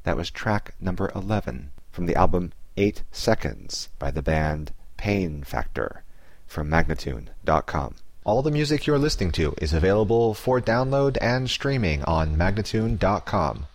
That was track number 11 from the album 8 Seconds by the band Pain Factor from Magnatune.com. All the music you're listening to is available for download and streaming on Magnatune.com.